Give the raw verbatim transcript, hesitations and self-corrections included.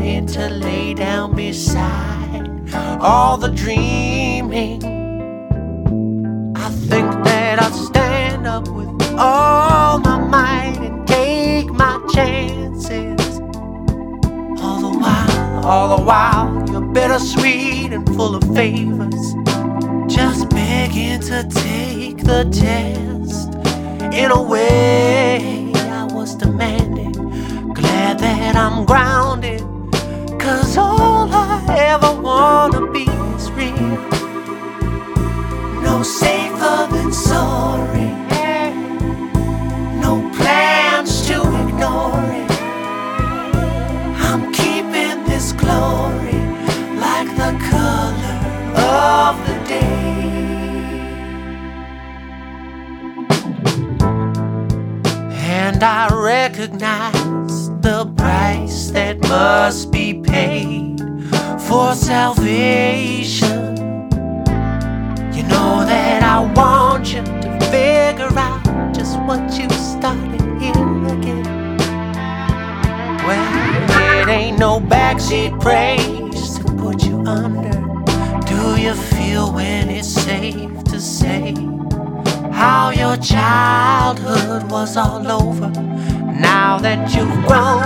wanted to lay down beside all the dreaming. I think that I'll stand up with all my might and take my chances. All the while, all the while, you're bittersweet and full of favors, just begging to take the test. In a way, I was demanding, glad that I'm grounded, 'cause all I ever wanna be is real. No safer than sorry, no plans to ignore it. I'm keeping this glory like the color of the day. And I recognize the price that must be paid for salvation. You know that I want you to figure out just what you started here again. Well, it ain't no backseat praise to put you under. Do you feel when it's safe to say how your childhood was all over? Now that you've grown